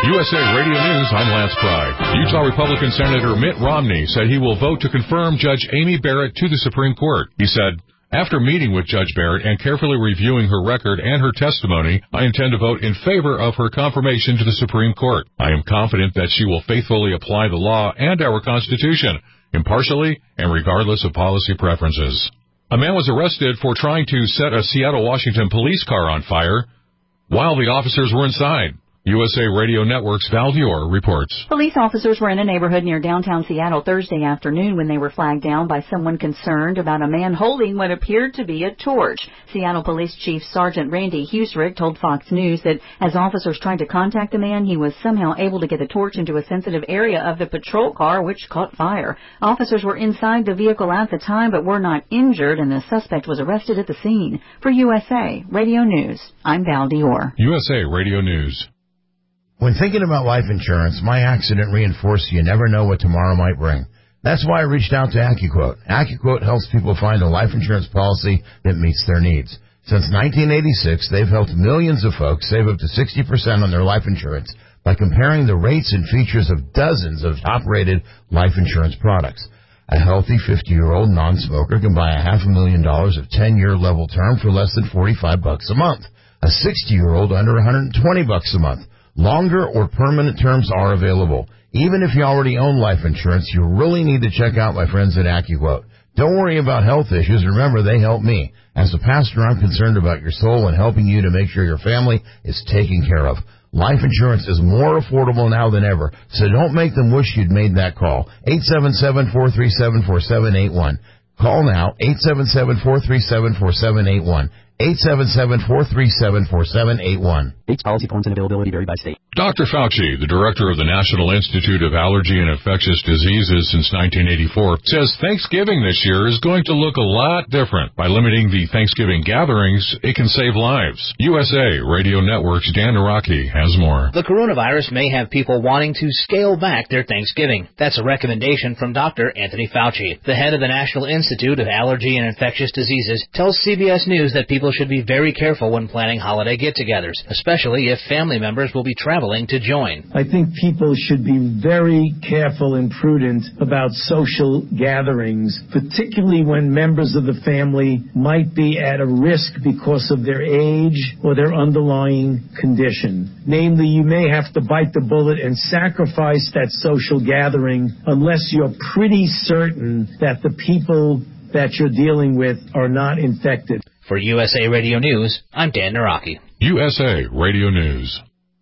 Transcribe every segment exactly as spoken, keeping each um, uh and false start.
U S A Radio News, I'm Lance Pry. Utah Republican Senator Mitt Romney said he will vote to confirm Judge Amy Barrett to the Supreme Court. He said, "After meeting with Judge Barrett and carefully reviewing her record and her testimony, I intend to vote in favor of her confirmation to the Supreme Court. I am confident that she will faithfully apply the law and our Constitution, impartially and regardless of policy preferences." A man was arrested for trying to set a Seattle, Washington police car on fire while the officers were inside. U S A Radio Network's Val Dior reports. Police officers were in a neighborhood near downtown Seattle Thursday afternoon when they were flagged down by someone concerned about a man holding what appeared to be a torch. Seattle Police Chief Sergeant Randy Husrick told Fox News that as officers tried to contact the man, he was somehow able to get the torch into a sensitive area of the patrol car, which caught fire. Officers were inside the vehicle at the time but were not injured, and the suspect was arrested at the scene. For U S A Radio News, I'm Val Dior. U S A Radio News. When thinking about life insurance, my accident reinforced you never know what tomorrow might bring. That's why I reached out to AccuQuote. AccuQuote helps people find a life insurance policy that meets their needs. Since nineteen eighty-six, they've helped millions of folks save up to sixty percent on their life insurance by comparing the rates and features of dozens of top-rated life insurance products. A healthy fifty-year-old non-smoker can buy a half a million dollars of ten-year level term for less than forty-five bucks a month. A sixty-year-old under one hundred twenty bucks a month. Longer or permanent terms are available. Even if you already own life insurance, you really need to check out my friends at AccuQuote. Don't worry about health issues. Remember, they help me. As a pastor, I'm concerned about your soul and helping you to make sure your family is taken care of. Life insurance is more affordable now than ever, so don't make them wish you'd made that call. eight seven seven, four three seven, four seven eight one. Call now, eight seven seven, four three seven, four seven eight one. eight seven seven, four three seven, four seven eight one. States policy forms and availability vary by state. Doctor Fauci, the director of the National Institute of Allergy and Infectious Diseases since nineteen eighty-four, says Thanksgiving this year is going to look a lot different. By limiting the Thanksgiving gatherings, it can save lives. U S A Radio Network's Dan Naraki has more. The coronavirus may have people wanting to scale back their Thanksgiving. That's a recommendation from Doctor Anthony Fauci. The head of the National Institute of Allergy and Infectious Diseases tells C B S News that people should be very careful when planning holiday get-togethers, especially if family members will be traveling to join. I think people should be very careful and prudent about social gatherings, particularly when members of the family might be at a risk because of their age or their underlying condition. Namely, you may have to bite the bullet and sacrifice that social gathering unless you're pretty certain that the people that you're dealing with are not infected. For U S A Radio News, I'm Dan Naraki. U S A Radio News.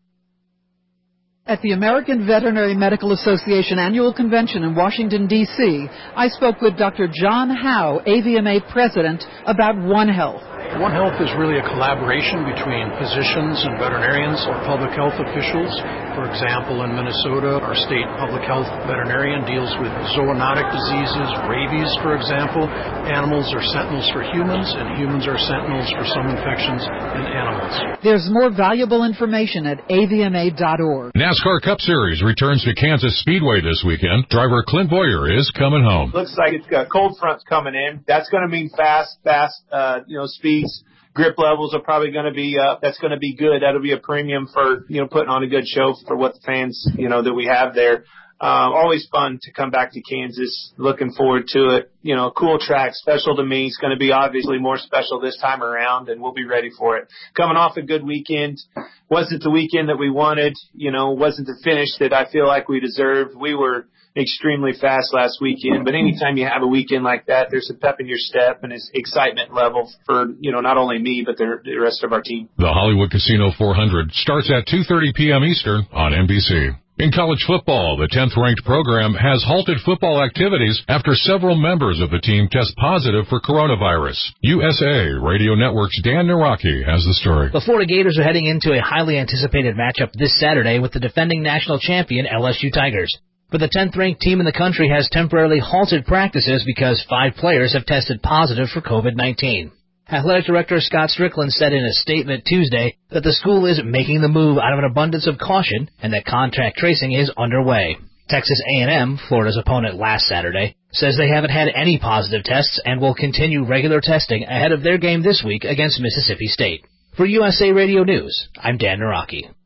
At the American Veterinary Medical Association Annual Convention in Washington, D C, I spoke with Doctor John Howe, A V M A President, about One Health. One Health is really a collaboration between physicians and veterinarians or public health officials. For example, in Minnesota, our state public health veterinarian deals with zoonotic diseases, rabies, for example. Animals are sentinels for humans, and humans are sentinels for some infections in animals. There's more valuable information at A V M A dot org. NASCAR Cup Series returns to Kansas Speedway this weekend. Driver Clint Boyer is coming home. Looks like it's got cold fronts coming in. That's going to mean fast, fast, uh, you know, speeds. Grip levels are probably going to be up. That's going to be good. That'll be a premium for, you know, putting on a good show for what the fans, you know, that we have there. Uh, always fun to come back to Kansas. Looking forward to it. You know, cool track, special to me. It's going to be obviously more special this time around, and we'll be ready for it. Coming off a good weekend. Wasn't the weekend that we wanted. You know, wasn't the finish that I feel like we deserved. We were extremely fast last weekend, but anytime you have a weekend like that, there's a pep in your step and it's excitement level for, you know, not only me, but the, the rest of our team. The Hollywood Casino four hundred starts at two thirty p.m. Eastern on N B C. In college football, the tenth-ranked program has halted football activities after several members of the team test positive for coronavirus. U S A Radio Network's Dan Naraki has the story. The Florida Gators are heading into a highly anticipated matchup this Saturday with the defending national champion L S U Tigers. But the tenth-ranked team in the country has temporarily halted practices because five players have tested positive for covid nineteen. Athletic Director Scott Strickland said in a statement Tuesday that the school is making the move out of an abundance of caution and that contact tracing is underway. Texas A and M, Florida's opponent last Saturday, says they haven't had any positive tests and will continue regular testing ahead of their game this week against Mississippi State. For U S A Radio News, I'm Dan Naraki.